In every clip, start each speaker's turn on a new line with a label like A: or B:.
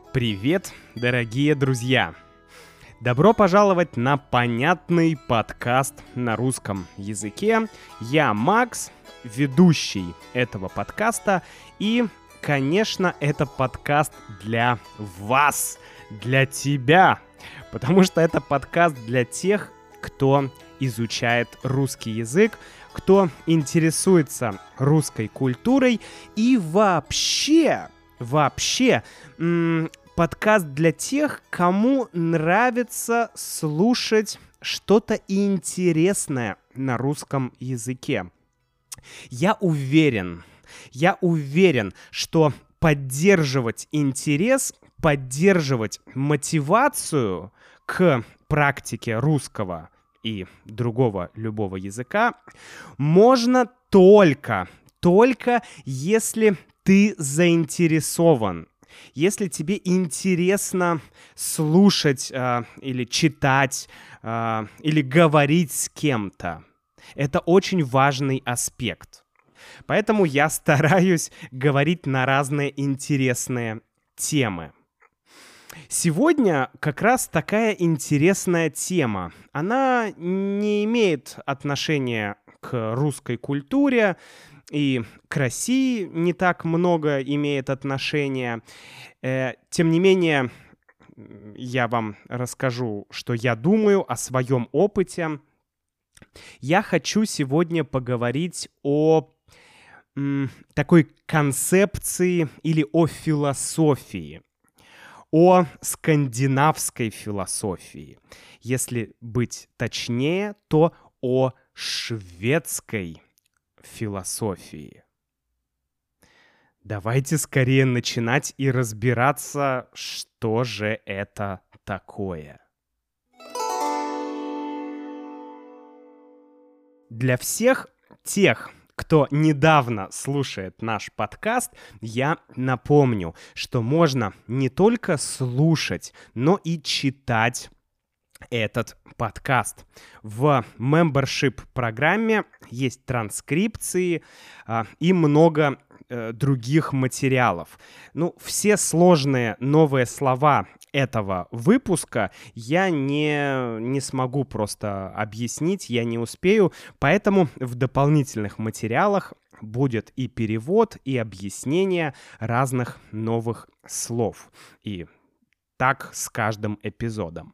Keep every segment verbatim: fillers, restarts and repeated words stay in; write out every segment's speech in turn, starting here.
A: Привет, дорогие друзья! Добро пожаловать на понятный подкаст на русском языке. Я Макс, ведущий этого подкаста, и, конечно, это подкаст для вас, для тебя, потому что это подкаст для тех, кто изучает русский язык, кто интересуется русской культурой и вообще, вообще, м- подкаст для тех, кому нравится слушать что-то интересное на русском языке. Я уверен, я уверен, что поддерживать интерес, поддерживать мотивацию к практике русского и другого любого языка можно только, только если ты заинтересован. Если тебе интересно слушать э, или читать, э, или говорить с кем-то, это очень важный аспект. Поэтому я стараюсь говорить на разные интересные темы. Сегодня как раз такая интересная тема. Она не имеет отношения к русской культуре, и к России не так много имеет отношения. Э, тем не менее, я вам расскажу, что я думаю о своем опыте. Я хочу сегодня поговорить о м, такой концепции или о философии, о скандинавской философии. Если быть точнее, то о шведской философии. Давайте скорее начинать и разбираться, что же это такое. Для всех тех, кто недавно слушает наш подкаст, я напомню, что можно не только слушать, но и читать этот подкаст. В membership-программе есть транскрипции а, и много а, других материалов. Ну, все сложные новые слова этого выпуска я не, не смогу просто объяснить, я не успею, поэтому в дополнительных материалах будет и перевод, и объяснение разных новых слов. И так с каждым эпизодом.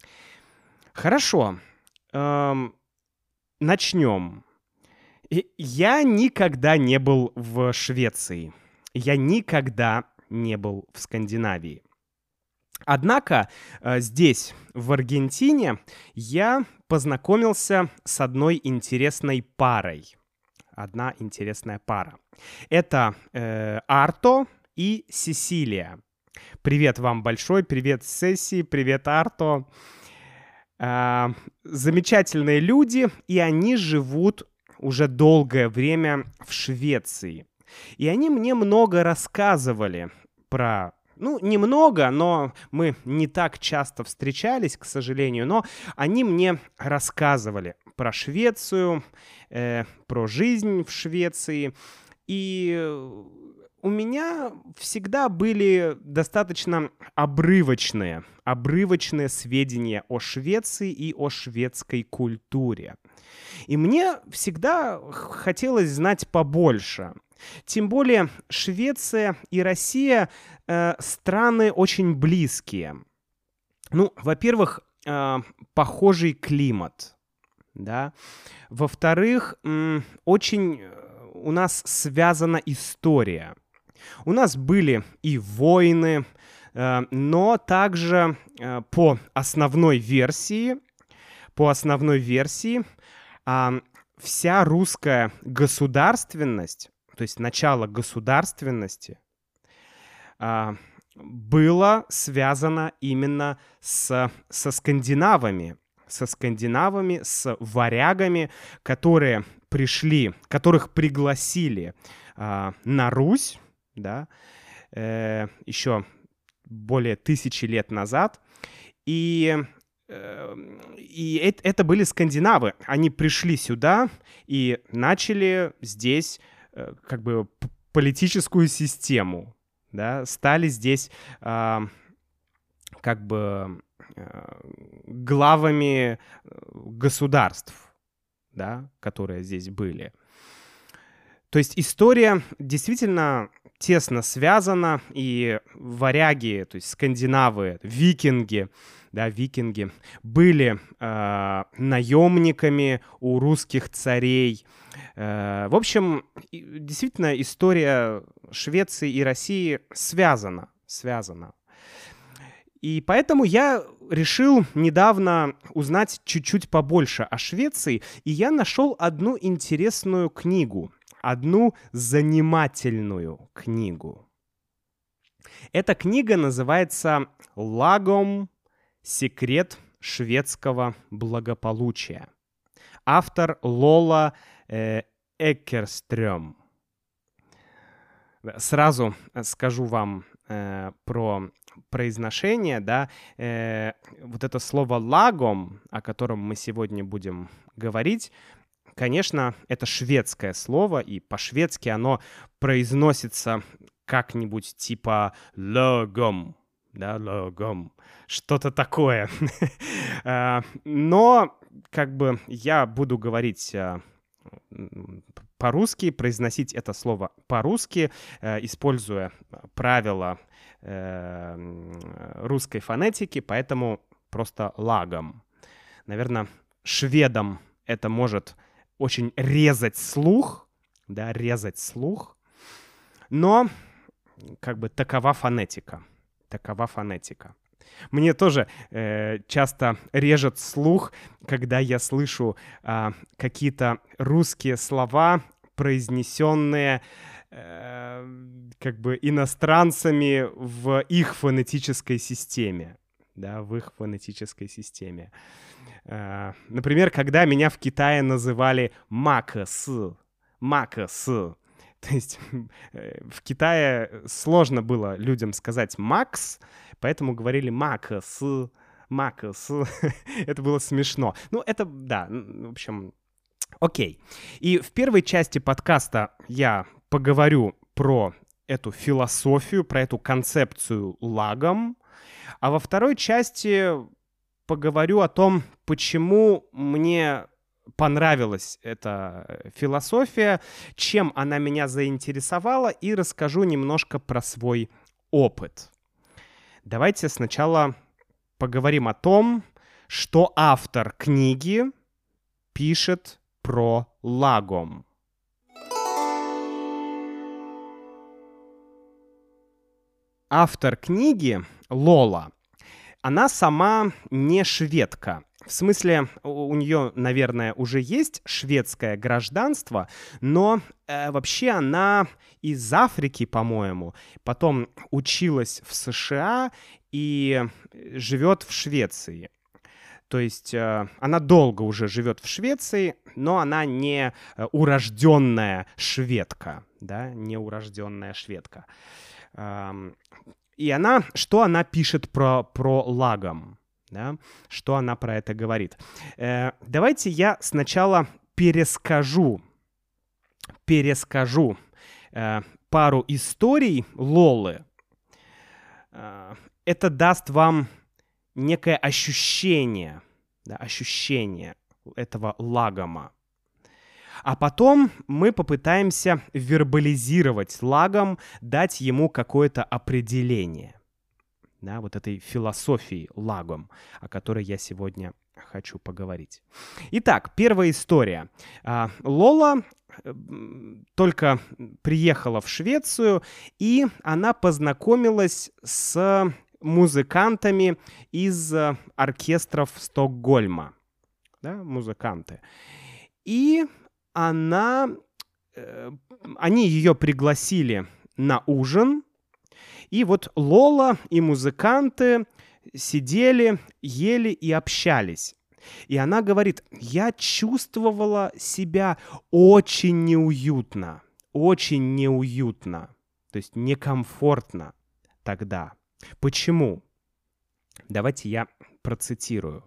A: Хорошо, эм, начнем. И я никогда не был в Швеции. Я никогда не был в Скандинавии. Однако э, здесь, в Аргентине, я познакомился с одной интересной парой. Одна интересная пара. Это э, Арто и Сесилия. Привет вам большой, привет Сеси, привет Арто. Uh, замечательные люди, и они живут уже долгое время в Швеции. И они мне много рассказывали про... Ну, немного, но мы не так часто встречались, к сожалению, но они мне рассказывали про Швецию, э, про жизнь в Швеции. И у меня всегда были достаточно обрывочные, обрывочные сведения о Швеции и о шведской культуре. И мне всегда хотелось знать побольше. Тем более Швеция и Россия э, страны очень близкие. Ну, во-первых, э, похожий климат, да. Во-вторых, м- очень у нас связана история. У нас были и войны, но также по основной версии, по основной версии вся русская государственность, то есть начало государственности, было связано именно с, со скандинавами, со скандинавами, с варягами, которые пришли, которых пригласили на Русь, да, э, еще более тысячи лет назад. И, э, и это, это были скандинавы. Они пришли сюда и начали здесь э, как бы политическую систему, да, стали здесь э, как бы э, главами государств, да, которые здесь были. То есть история действительно тесно связана, и варяги, то есть скандинавы, викинги, да, викинги были э, наемниками у русских царей. Э, в общем, действительно история Швеции и России связана, связана. И поэтому я решил недавно узнать чуть-чуть побольше о Швеции, и я нашел одну интересную книгу, одну занимательную книгу. Эта книга называется «Лагом. Секрет шведского благополучия». Автор Лола э, Эккерстрём. Сразу скажу вам э, про произношение, да, э, вот это слово «лагом», о котором мы сегодня будем говорить, конечно, это шведское слово, и по-шведски оно произносится как-нибудь типа «логом», да, «логом», что-то такое. Но как бы я буду говорить по-русски, произносить это слово по-русски, используя правила русской фонетики, поэтому просто «лагом». Наверное, шведам это может очень резать слух, да, резать слух, но как бы такова фонетика, такова фонетика. Мне тоже э, часто режет слух, когда я слышу э, какие-то русские слова, произнесенные э, как бы иностранцами в их фонетической системе, да, в их фонетической системе. Uh, например, когда меня в Китае называли Макс, Макс. То есть в Китае сложно было людям сказать Макс, поэтому говорили Макс, Макс. Это было смешно. Ну, это, да, в общем, окей. И в первой части подкаста я поговорю про эту философию, про эту концепцию лагом, а во второй части поговорю о том, почему мне понравилась эта философия, чем она меня заинтересовала, и расскажу немножко про свой опыт. Давайте сначала поговорим о том, что автор книги пишет про лагом. Автор книги Лола, она сама не шведка. В смысле, у нее, наверное, уже есть шведское гражданство, но э, вообще она из Африки, по-моему, потом училась в США и живет в Швеции. То есть э, она долго уже живет в Швеции, но она не урожденная шведка, да, не урожденная шведка. Эм, И она, что она пишет про, про лагом, да? Что она про это говорит. Э, давайте я сначала перескажу, перескажу э, пару историй Лолы. Э, это даст вам некое ощущение, да, ощущение этого лагома. А потом мы попытаемся вербализировать лагом, дать ему какое-то определение, да, вот этой философии лагом, о которой я сегодня хочу поговорить. Итак, первая история. Лола только приехала в Швецию, и она познакомилась с музыкантами из оркестров Стокгольма, да, музыканты. И она, э, они ее пригласили на ужин, и вот Лола и музыканты сидели, ели и общались. И она говорит: я чувствовала себя очень неуютно, очень неуютно, то есть некомфортно тогда. Почему? Давайте я процитирую.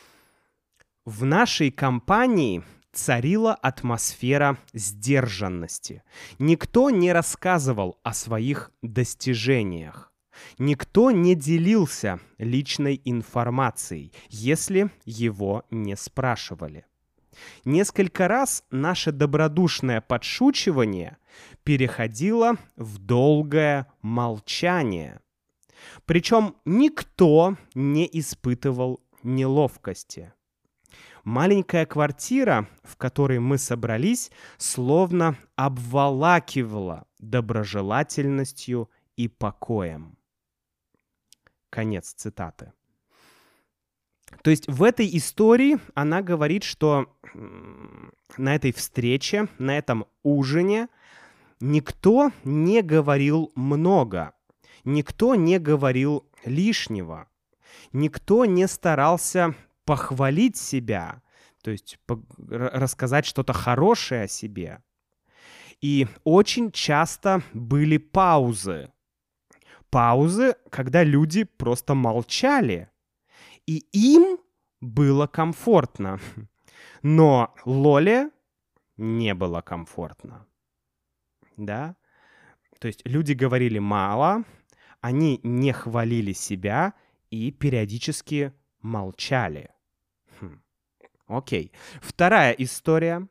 A: В нашей компании царила атмосфера сдержанности. Никто не рассказывал о своих достижениях. Никто не делился личной информацией, если его не спрашивали. Несколько раз наше добродушное подшучивание переходило в долгое молчание. Причем никто не испытывал неловкости. Маленькая квартира, в которой мы собрались, словно обволакивала доброжелательностью и покоем. Конец цитаты. То есть в этой истории она говорит, что на этой встрече, на этом ужине никто не говорил много, никто не говорил лишнего, никто не старался похвалить себя, то есть рассказать что-то хорошее о себе. И очень часто были паузы. Паузы, когда люди просто молчали. И им было комфортно. Но Лоле не было комфортно. Да? То есть люди говорили мало, они не хвалили себя и периодически молчали. Хм. Окей. Вторая история.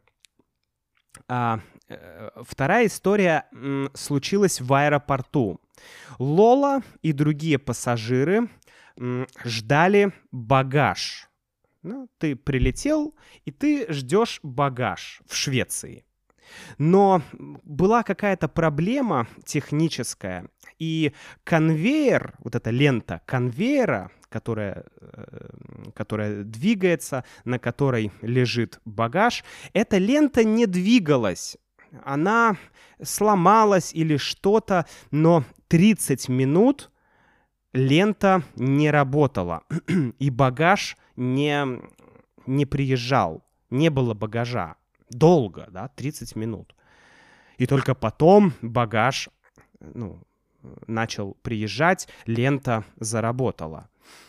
A: А, э, вторая история м, случилась в аэропорту. Лола и другие пассажиры м, ждали багаж. Ну, ты прилетел, и ты ждешь багаж в Швеции. Но была какая-то проблема техническая, и конвейер, вот эта лента конвейера, которая, которая двигается, на которой лежит багаж, эта лента не двигалась. Она сломалась или что-то, но тридцать минут лента не работала, и багаж не, не приезжал, не было багажа. Долго, да, тридцать минут. И только потом багаж, ну, начал приезжать, лента заработала.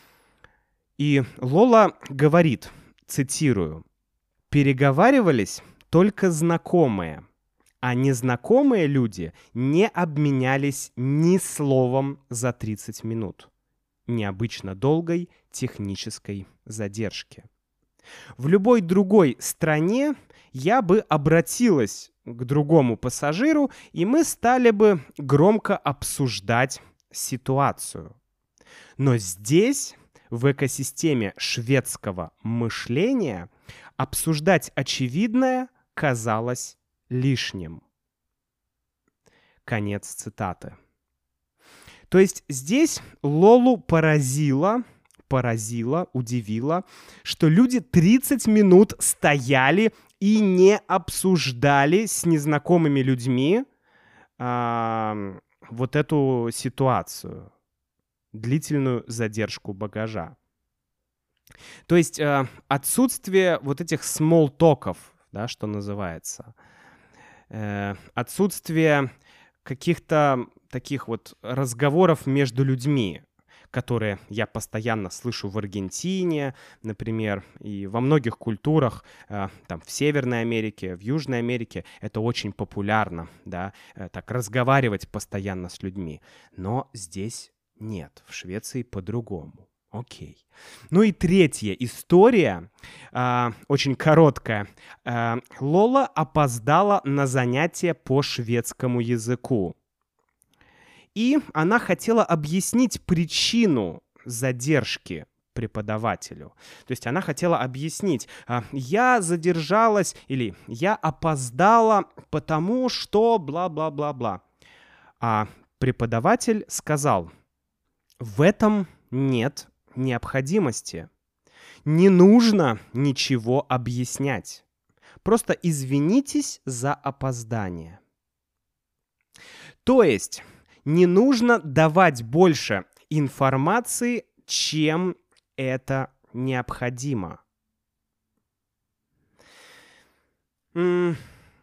A: И Лола говорит, цитирую, «Переговаривались только знакомые, а незнакомые люди не обменялись ни словом за тридцать минут необычно долгой технической задержки. В любой другой стране я бы обратилась к другому пассажиру, и мы стали бы громко обсуждать ситуацию. Но здесь, в экосистеме шведского мышления, обсуждать очевидное казалось лишним. Конец цитаты. То есть здесь Лолу поразило, поразило, удивило, что люди тридцать минут стояли и не обсуждали с незнакомыми людьми а, вот эту ситуацию, длительную задержку багажа. То есть а, отсутствие вот этих смолл-токов, да, что называется, э, отсутствие каких-то таких вот разговоров между людьми, которые я постоянно слышу в Аргентине, например, и во многих культурах, э, там, в Северной Америке, в Южной Америке, это очень популярно, да, э, так разговаривать постоянно с людьми. Но здесь нет, в Швеции по-другому. Окей. Ну и третья история, э, очень короткая. Э, Лола опоздала на занятие по шведскому языку. И она хотела объяснить причину задержки преподавателю. То есть она хотела объяснить, я задержалась или я опоздала, потому что бла-бла-бла-бла. А преподаватель сказал, в этом нет необходимости. Не нужно ничего объяснять. Просто извинитесь за опоздание. То есть не нужно давать больше информации, чем это необходимо. М-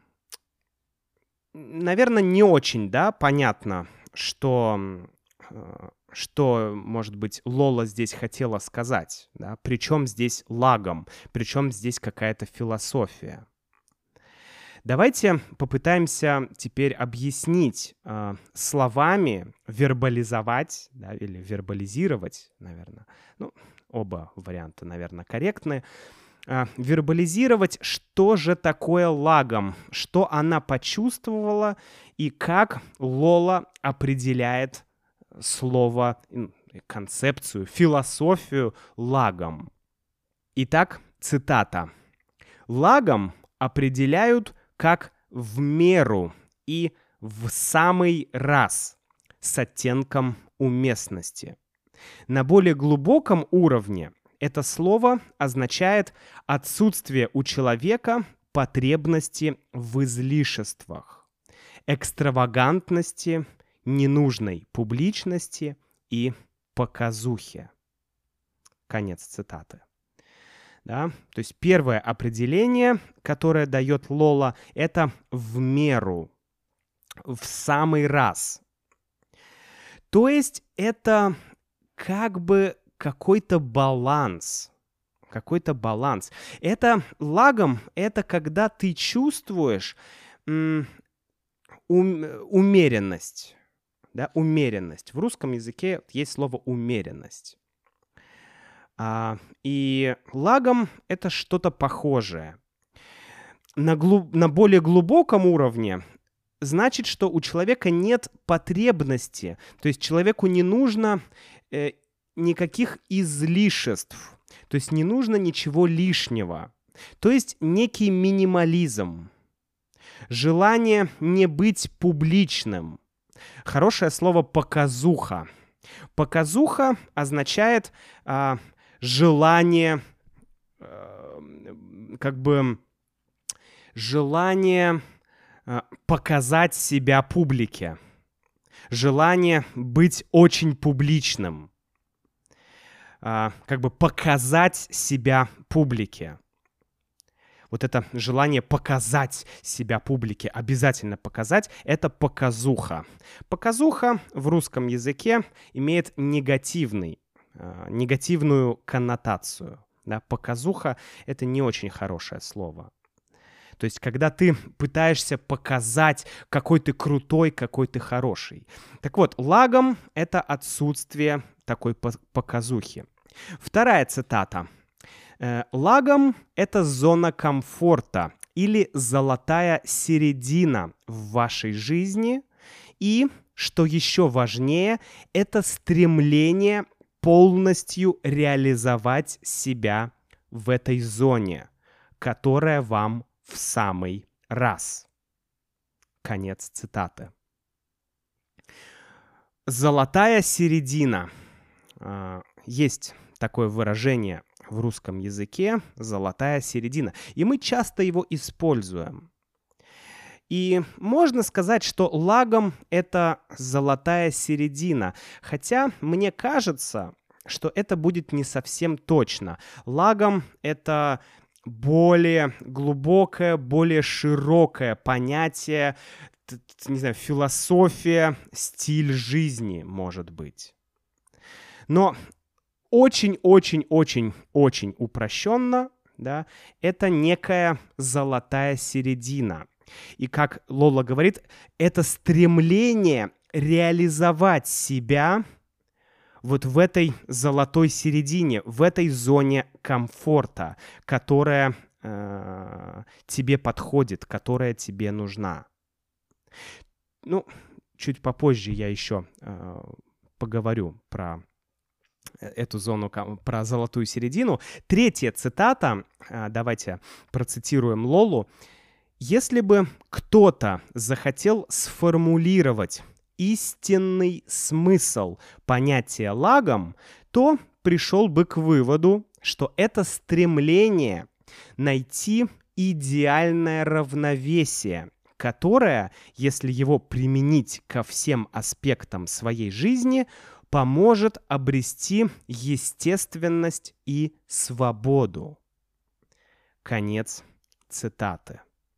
A: Наверное, не очень, да, понятно, что, что, может быть, Лола здесь хотела сказать. Да? Причем здесь лагом, причем здесь какая-то философия. Давайте попытаемся теперь объяснить э, словами, вербализовать, да, или вербализировать, наверное. Ну, оба варианта, наверное, корректны. Э, вербализировать, что же такое лагом, что она почувствовала и как Лола определяет слово, концепцию, философию лагом. Итак, цитата. «Лагом определяют как в меру и в самый раз с оттенком уместности. На более глубоком уровне это слово означает отсутствие у человека потребности в излишествах, экстравагантности, ненужной публичности и показухе». Конец цитаты. Да? То есть первое определение, которое дает Лола, это в меру, в самый раз. То есть это как бы какой-то баланс. Какой-то баланс. Это лагом, это когда ты чувствуешь м, ум, умеренность. Да? Умеренность. В русском языке есть слово умеренность. А, и лагом это что-то похожее. На, глуб... на более глубоком уровне значит, что у человека нет потребности, то есть человеку не нужно э, никаких излишеств, то есть не нужно ничего лишнего. То есть некий минимализм, желание не быть публичным. Хорошее слово «показуха». Показуха означает а, желание, а, как бы желание а, показать себя публике, желание быть очень публичным, а, как бы показать себя публике. Вот это желание показать себя публике, обязательно показать, это показуха. Показуха в русском языке имеет негативный, э, негативную коннотацию. Да? Показуха — это не очень хорошее слово. То есть когда ты пытаешься показать, какой ты крутой, какой ты хороший. Так вот, лагом — это отсутствие такой показухи. Вторая цитата. «Лагом — это зона комфорта или золотая середина в вашей жизни. И, что еще важнее, это стремление полностью реализовать себя в этой зоне, которая вам в самый раз». Конец цитаты. Золотая середина. Есть такое выражение в русском языке — золотая середина. И мы часто его используем. И можно сказать, что лагом — это золотая середина. Хотя мне кажется, что это будет не совсем точно. Лагом — это более глубокое, более широкое понятие, не знаю, философия, стиль жизни, может быть. Но очень-очень-очень-очень упрощенно, да, это некая золотая середина. И, как Лола говорит, это стремление реализовать себя вот в этой золотой середине, в этой зоне комфорта, которая э, тебе подходит, которая тебе нужна. Ну, чуть попозже я еще э, поговорю про эту зону, про золотую середину. Третья цитата, давайте процитируем Лолу. «Если бы кто-то захотел сформулировать истинный смысл понятия лагом, то пришел бы к выводу, что это стремление найти идеальное равновесие, которое, если его применить ко всем аспектам своей жизни, поможет обрести естественность и свободу». Конец цитаты.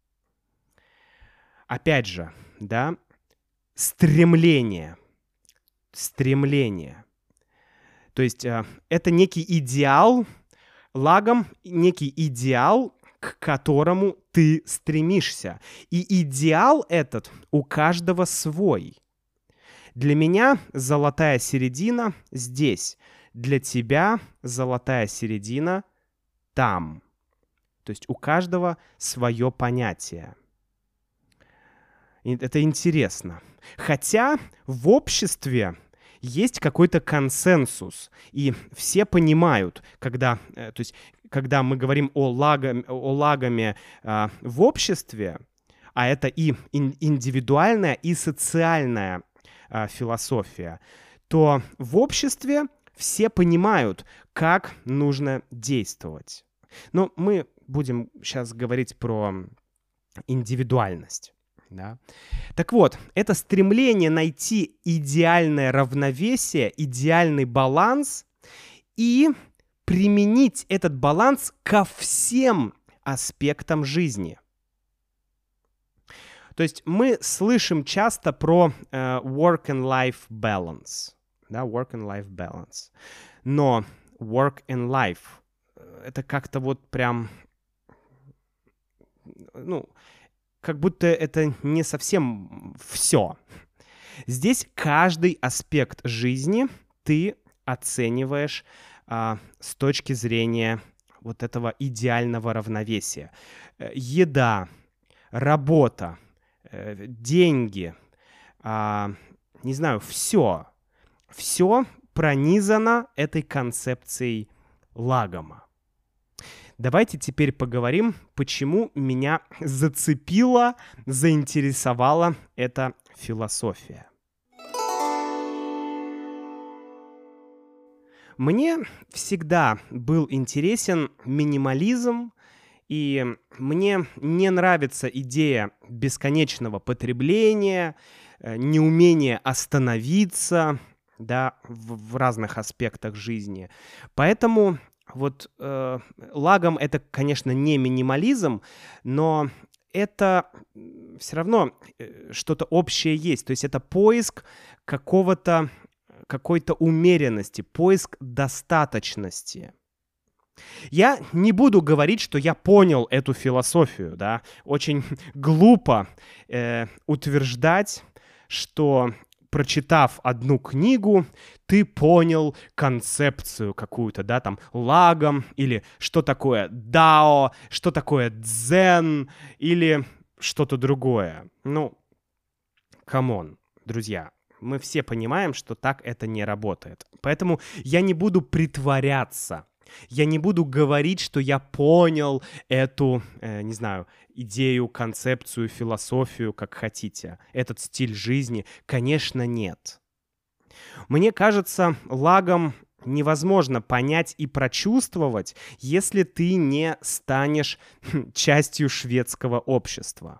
A: Опять же, да, стремление, стремление. То есть э, это некий идеал, лагом некий идеал, к которому ты стремишься. И идеал этот у каждого свой. Для меня золотая середина здесь. Для тебя золотая середина там. То есть у каждого свое понятие. И это интересно. Хотя в обществе есть какой-то консенсус, и все понимают, когда, то есть, когда мы говорим о, лагаме, о лагаме э, в обществе, а это и индивидуальная, и социальная э, философия, то в обществе все понимают, как нужно действовать. Но мы будем сейчас говорить про индивидуальность. Да? Так вот, это стремление найти идеальное равновесие, идеальный баланс и применить этот баланс ко всем аспектам жизни. То есть мы слышим часто про э, work and life balance. Да, work and life balance. Но work and life — это как-то вот прям... Ну, как будто это не совсем все. Здесь каждый аспект жизни ты оцениваешь а, с точки зрения вот этого идеального равновесия. Еда, работа, деньги, а, не знаю, все. Все пронизано этой концепцией лагома. Давайте теперь поговорим, почему меня зацепила, заинтересовала эта философия. Мне всегда был интересен минимализм, и мне не нравится идея бесконечного потребления, неумения остановиться, да, в, в разных аспектах жизни. Поэтому... Вот э, лагом это, конечно, не минимализм, но это все равно что-то общее есть. То есть это поиск какого-то, какой-то умеренности, поиск достаточности. Я не буду говорить, что я понял эту философию, да. Очень глупо э, утверждать, что... прочитав одну книгу, ты понял концепцию какую-то, да, там, лагом, или что такое дао, что такое дзен, или что-то другое. Ну, камон, друзья, мы все понимаем, что так это не работает. Поэтому я не буду притворяться, я не буду говорить, что я понял эту, э, не знаю, идею, концепцию, философию, как хотите, этот стиль жизни. Конечно, нет. Мне кажется, лагом невозможно понять и прочувствовать, если ты не станешь частью шведского общества.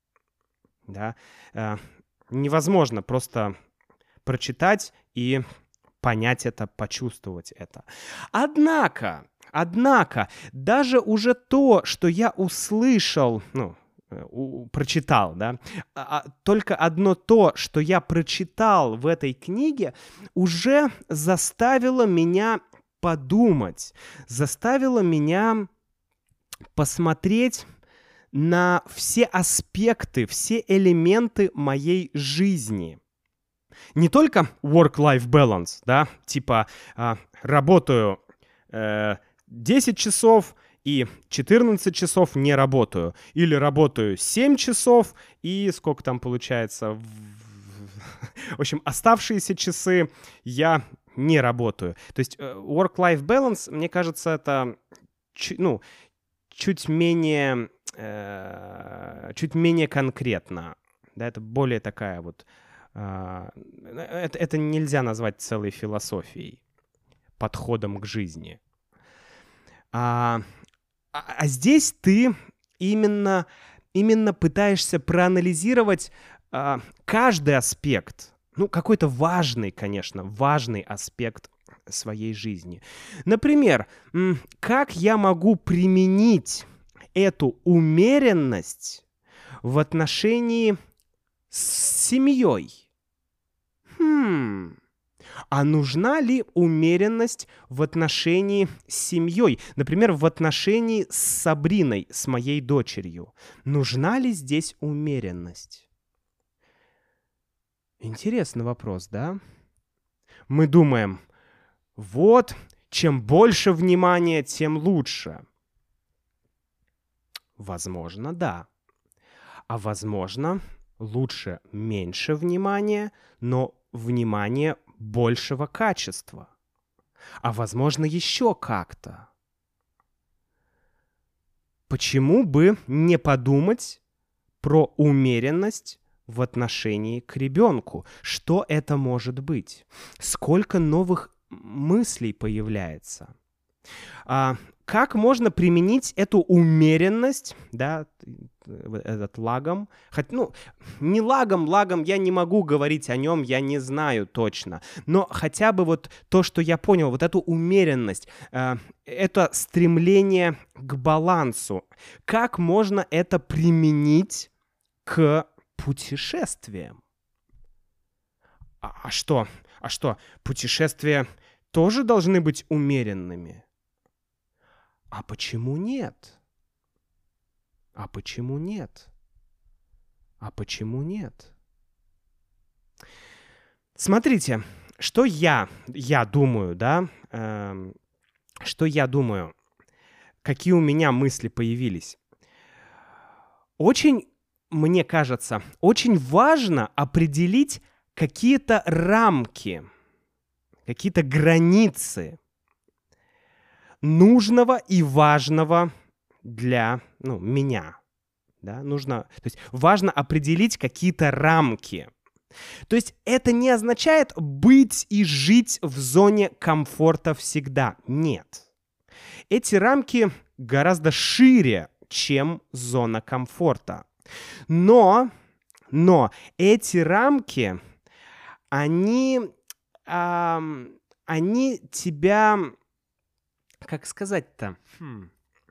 A: Да? Э, невозможно просто прочитать и понять это, почувствовать это. Однако, однако, даже уже то, что я услышал, ну, у, прочитал, да, а, только одно то, что я прочитал в этой книге, уже заставило меня подумать, заставило меня посмотреть на все аспекты, все элементы моей жизни. Не только work-life balance, да, типа э, работаю э, десять часов и четырнадцать часов не работаю. Или работаю семь часов и сколько там получается? В общем, оставшиеся часы я не работаю. То есть work-life balance, мне кажется, это ну, чуть менее, э, чуть менее конкретно. Да, это более такая вот... Это, это нельзя назвать целой философией, подходом к жизни. А, а, а здесь ты именно, именно пытаешься проанализировать а, каждый аспект, ну, какой-то важный, конечно, важный аспект своей жизни. Например, как я могу применить эту умеренность в отношении с семьей? Хм, А нужна ли умеренность в отношении с семьей? Например, в отношении с Сабриной, с моей дочерью. Нужна ли здесь умеренность? Интересный вопрос, да? Мы думаем, вот, чем больше внимания, тем лучше. Возможно, да. А возможно, лучше меньше внимания, но внимание большего качества. А возможно, еще как-то. Почему бы не подумать про умеренность в отношении к ребенку? Что это может быть? Сколько новых мыслей появляется? А, как можно применить эту умеренность, да, этот лагом? Хоть, ну, не лагом, лагом я не могу говорить о нем, я не знаю точно. Но хотя бы вот то, что я понял, вот эту умеренность, э, это стремление к балансу. Как можно это применить к путешествиям? А, а что? А что, путешествия тоже должны быть умеренными? А почему нет? А почему нет? А почему нет? Смотрите, что я, я думаю, да, эм, что я думаю, какие у меня мысли появились. Очень, мне кажется, очень важно определить какие-то рамки, какие-то границы нужного и важного для, ну, меня. Да? Нужно, то есть важно определить какие-то рамки. То есть это не означает быть и жить в зоне комфорта всегда. Нет. Эти рамки гораздо шире, чем зона комфорта. Но, но эти рамки, они, э, они тебя... Как сказать-то? Хм.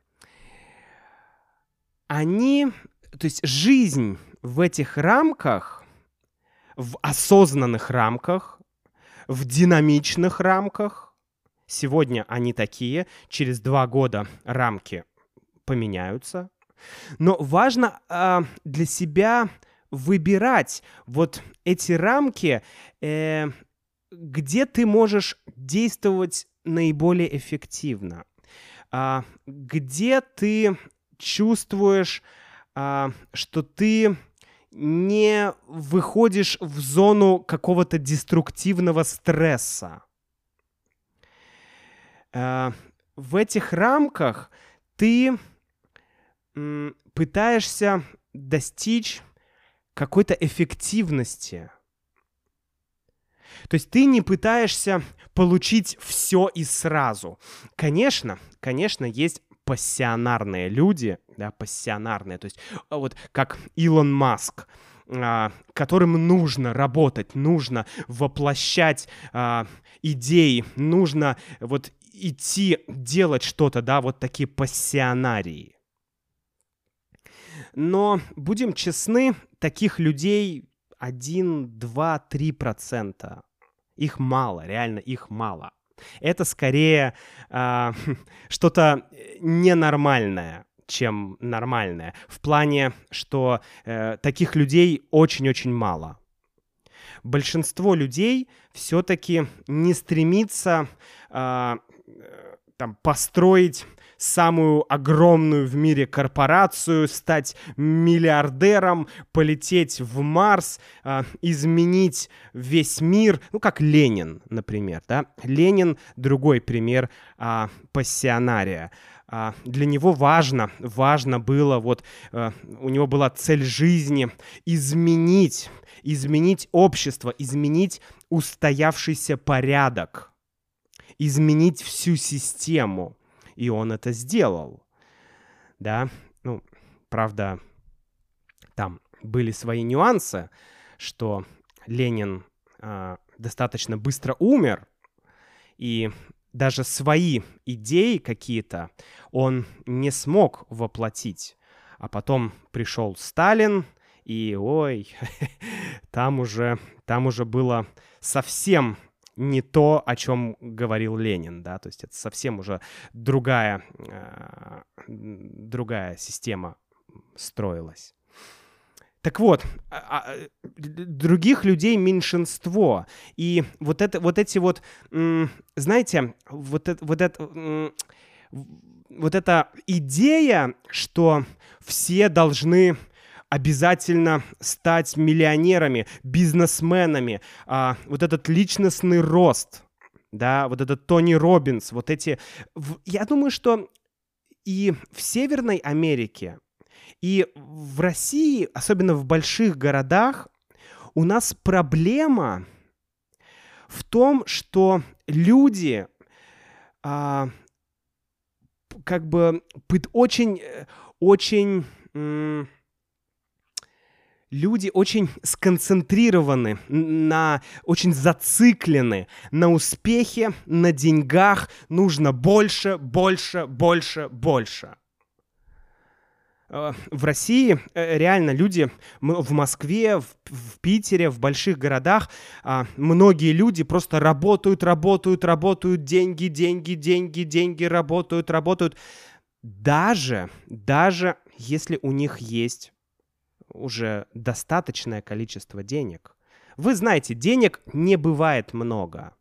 A: Они, то есть жизнь в этих рамках, в осознанных рамках, в динамичных рамках, сегодня они такие, через два года рамки поменяются, но важно э, для себя выбирать вот эти рамки, э, где ты можешь действовать наиболее эффективно, а, где ты чувствуешь, а, что ты не выходишь в зону какого-то деструктивного стресса. А, в этих рамках ты м, пытаешься достичь какой-то эффективности. То есть ты не пытаешься получить все и сразу. Конечно, конечно, есть пассионарные люди, да, пассионарные, то есть вот как Илон Маск, а, которым нужно работать, нужно воплощать а, идеи, нужно вот идти делать что-то, да, вот такие пассионарии. Но будем честны, таких людей один, два, три процента. Их мало, реально их мало. Это скорее э, что-то ненормальное, чем нормальное. В плане, что э, таких людей очень-очень мало. Большинство людей все-таки не стремится э, там, построить самую огромную в мире корпорацию, стать миллиардером, полететь в Марс, э, изменить весь мир. Ну, как Ленин, например. Да? Ленин — другой пример э, пассионария. Э, для него важно, важно было, вот, э, у него была цель жизни изменить, изменить общество, изменить устоявшийся порядок, изменить всю систему. И он это сделал, да, ну, правда, там были свои нюансы, что Ленин э, достаточно быстро умер, и даже свои идеи какие-то он не смог воплотить. А потом пришел Сталин, и, ой, там уже, там уже было совсем не то, о чем говорил Ленин, да, то есть это совсем уже другая, э, другая система строилась. Так вот, а, а, других людей меньшинство. И вот, это, вот эти вот, м, знаете, вот, это, вот, это, м, вот эта идея, что все должны обязательно стать миллионерами, бизнесменами, а, вот этот личностный рост, да, вот этот Тони Роббинс, вот эти... в- Я думаю, что и в Северной Америке, и в России, особенно в больших городах, у нас проблема в том, что люди а, п- как бы пыт- очень, э, очень... м, Люди очень сконцентрированы н- на, очень зациклены на успехе, на деньгах. Нужно больше, больше, больше, больше. Э, В России э, реально люди м- в Москве, в, в Питере, в больших городах, а, многие люди просто работают, работают, работают, деньги, деньги, деньги, деньги, работают, работают. Даже, даже если у них есть уже достаточное количество денег. Вы знаете, денег не бывает много.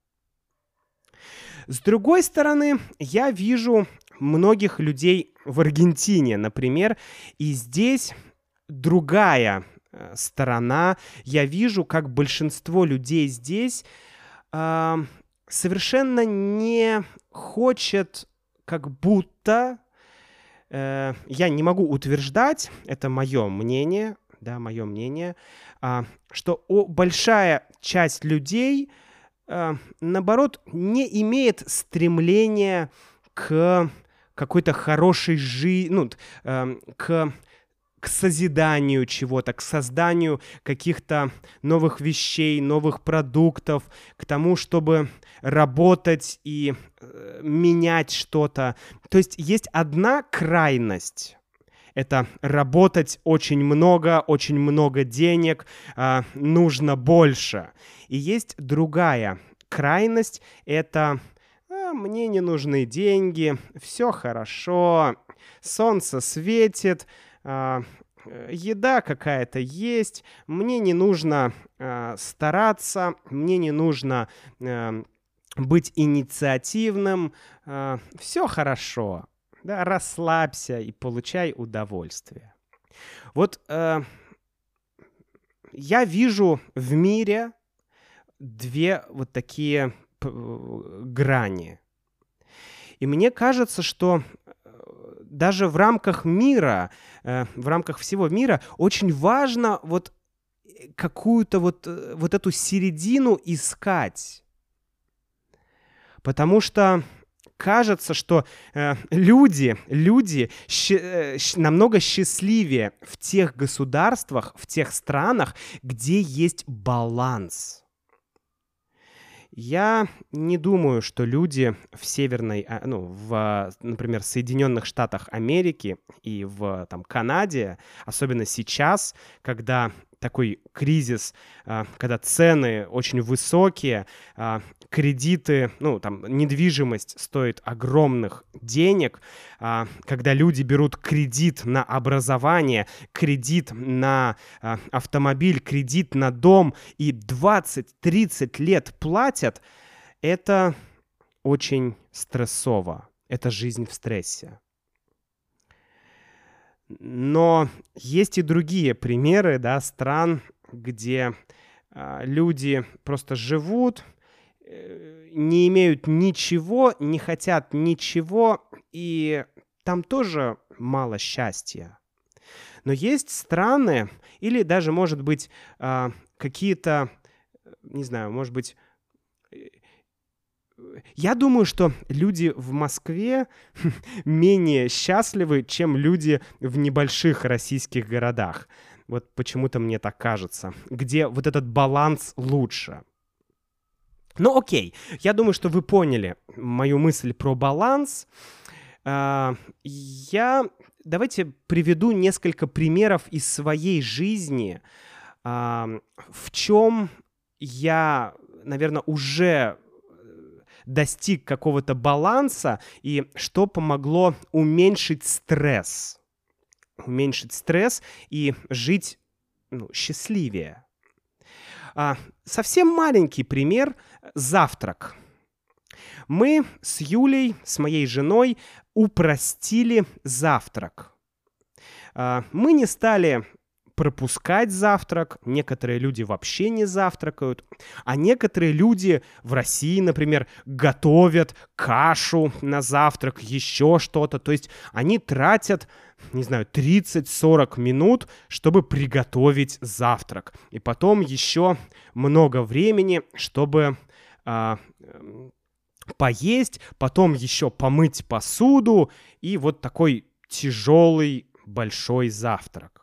A: С другой стороны, я вижу многих людей в Аргентине, например, и здесь другая э, сторона. Я вижу, как большинство людей здесь а, совершенно не хочет, как будто, э, я не могу утверждать, это мое мнение, да, мое мнение, а, что о- большая часть людей, а, наоборот, не имеет стремления к какой-то хорошей жизни, ну, т- эм, к, к созиданию чего-то, к созданию каких-то новых вещей, новых продуктов, к тому, чтобы работать и э, менять что-то. То есть есть одна крайность. Это работать очень много, очень много денег, а, нужно больше. И есть другая крайность. Это «А, мне не нужны деньги, все хорошо, солнце светит, а, э, еда какая-то есть, мне не нужно а, стараться, мне не нужно а, быть инициативным, все хорошо». Да, расслабься и получай удовольствие. Вот э, я вижу в мире две вот такие п- грани. И мне кажется, что э, даже в рамках мира, э, в рамках всего мира очень важно вот э, какую-то вот, э, вот эту середину искать. Потому что кажется, что э, люди, люди щ- э, щ- намного счастливее в тех государствах, в тех странах, где есть баланс. Я не думаю, что люди в северной, а, ну, в, например, Соединенных Штатах Америки и в там, Канаде, особенно сейчас, когда такой кризис, а, когда цены очень высокие, а, кредиты, ну, там, недвижимость стоит огромных денег, а, когда люди берут кредит на образование, кредит на а, автомобиль, кредит на дом и двадцать-тридцать лет платят, это очень стрессово. Это жизнь в стрессе. Но есть и другие примеры, да, стран, где а, люди просто живут, э, не имеют ничего, не хотят ничего, и там тоже мало счастья. Но есть страны, или даже, может быть, а, какие-то, не знаю, может быть, э, я думаю, что люди в Москве менее счастливы, чем люди в небольших российских городах. Вот почему-то мне так кажется, где вот этот баланс лучше. Ну окей, я думаю, что вы поняли мою мысль про баланс. А, Я давайте приведу несколько примеров из своей жизни, а, в чем я, наверное, уже достиг какого-то баланса и что помогло уменьшить стресс. Уменьшить стресс и жить ну, счастливее. А, совсем маленький пример – завтрак. Мы с Юлей, с моей женой, упростили завтрак. А, мы не стали пропускать завтрак, некоторые люди вообще не завтракают, а некоторые люди в России, например, готовят кашу на завтрак, еще что-то. То есть они тратят, не знаю, тридцать-сорок минут, чтобы приготовить завтрак. И потом еще много времени, чтобы а, поесть, потом еще помыть посуду и вот такой тяжелый большой завтрак.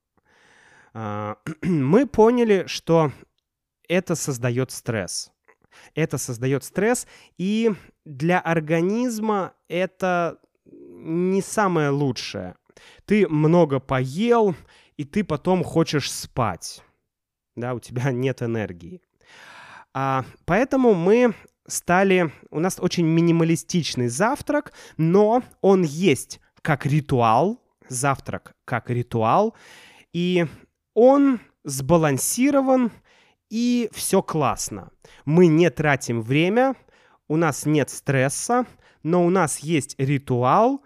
A: Мы поняли, что это создает стресс. Это создает стресс, и для организма это не самое лучшее. Ты много поел, и ты потом хочешь спать. Да, у тебя нет энергии. А, поэтому мы стали... У нас очень минималистичный завтрак, но он есть как ритуал. Завтрак как ритуал. И... он сбалансирован, и все классно. Мы не тратим время, у нас нет стресса, но у нас есть ритуал,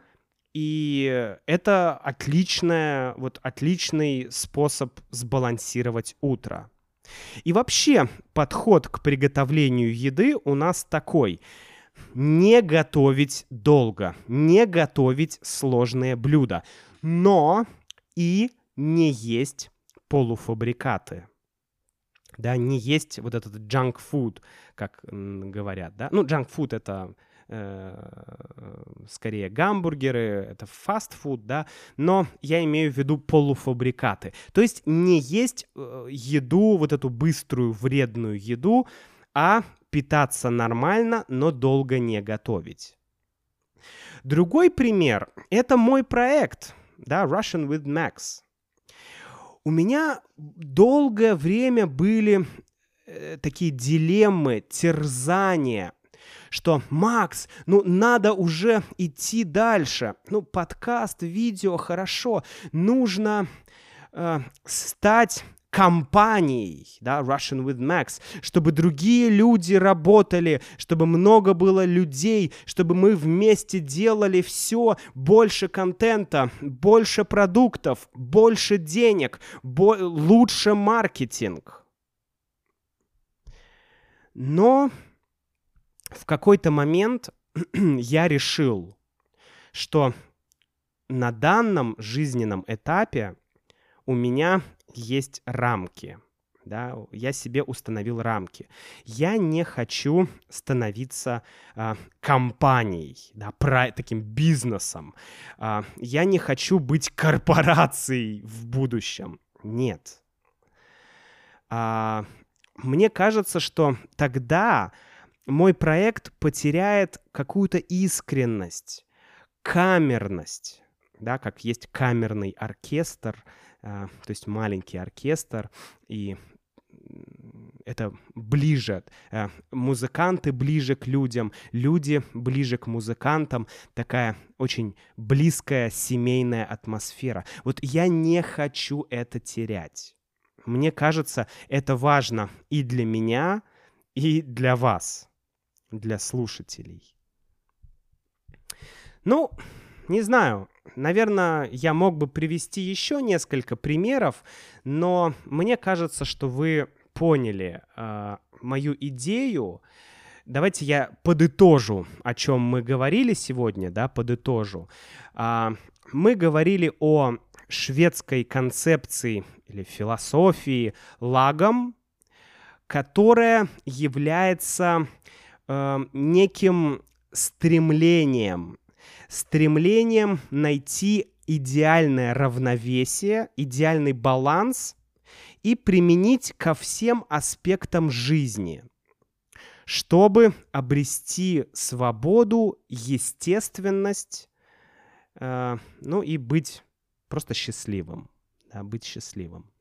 A: и это отличная, вот, отличный способ сбалансировать утро. И вообще подход к приготовлению еды у нас такой. Не готовить долго, не готовить сложные блюда, но и не есть полуфабрикаты, да, не есть вот этот junk food, как м, говорят, да. Ну, junk food — это э, скорее гамбургеры, это фастфуд, да, но я имею в виду полуфабрикаты. То есть не есть э, еду, вот эту быструю, вредную еду, а питаться нормально, но долго не готовить. Другой пример — это мой проект, да, Russian with Max. У меня долгое время были э, такие дилеммы, терзания, что «Макс, ну надо уже идти дальше, ну подкаст, видео, хорошо, нужно э, стать компанией, да, Russian with Max, чтобы другие люди работали, чтобы много было людей, чтобы мы вместе делали все, больше контента, больше продуктов, больше денег, бо- лучше маркетинг». Но в какой-то момент я решил, что на данном жизненном этапе у меня есть рамки, да, я себе установил рамки. Я не хочу становиться а, компанией, да, про, таким бизнесом. А, я не хочу быть корпорацией в будущем. Нет. А, мне кажется, что тогда мой проект потеряет какую-то искренность, камерность, да, как есть камерный оркестр, Uh, то есть маленький оркестр, и это ближе. Uh, музыканты ближе к людям, люди ближе к музыкантам. Такая очень близкая семейная атмосфера. Вот я не хочу это терять. Мне кажется, это важно и для меня, и для вас, для слушателей. Ну, не знаю. Наверное, я мог бы привести еще несколько примеров, но мне кажется, что вы поняли э, мою идею. Давайте я подытожу, о чем мы говорили сегодня, да, подытожу. Э, мы говорили о шведской концепции или философии лагом, которая является э, неким стремлением, стремлением найти идеальное равновесие, идеальный баланс и применить ко всем аспектам жизни, чтобы обрести свободу, естественность, э, ну и быть просто счастливым, да, быть счастливым.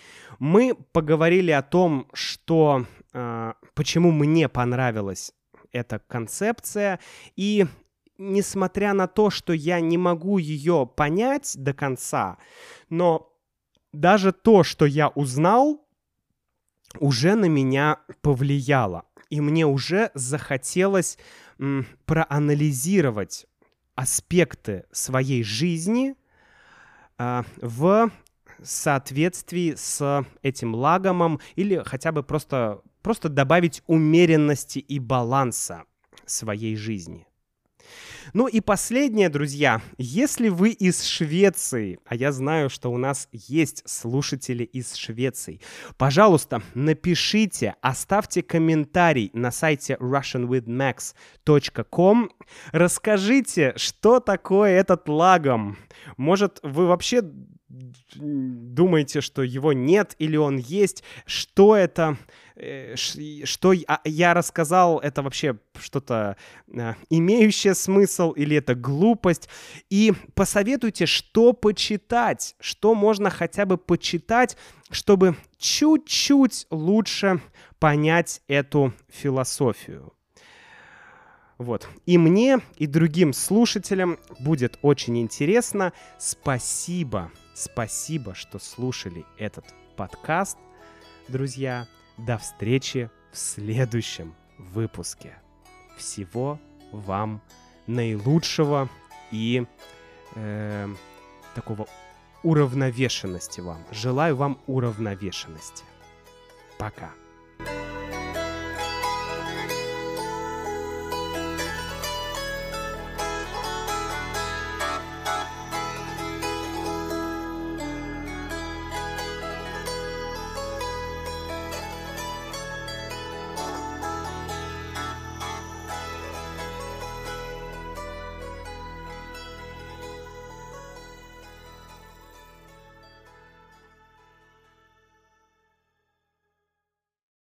A: Мы поговорили о том, что, э, почему мне понравилась эта концепция. И несмотря на то, что я не могу ее понять до конца, но даже то, что я узнал, уже на меня повлияло. И мне уже захотелось м, проанализировать аспекты своей жизни э, в соответствии с этим лагомом или хотя бы просто, просто добавить умеренности и баланса своей жизни. Ну и последнее, друзья, если вы из Швеции, а я знаю, что у нас есть слушатели из Швеции, пожалуйста, напишите, оставьте комментарий на сайте russian with max точка ком, расскажите, что такое этот лагом. Может, вы вообще думаете, что его нет или он есть, что это, что я рассказал, это вообще что-то имеющее смысл или это глупость, и посоветуйте, что почитать, что можно хотя бы почитать, чтобы чуть-чуть лучше понять эту философию. Вот. И мне, и другим слушателям будет очень интересно. Спасибо, спасибо, что слушали этот подкаст. Друзья, до встречи в следующем выпуске. Всего вам наилучшего и э, такого уравновешенности вам. Желаю вам уравновешенности. Пока.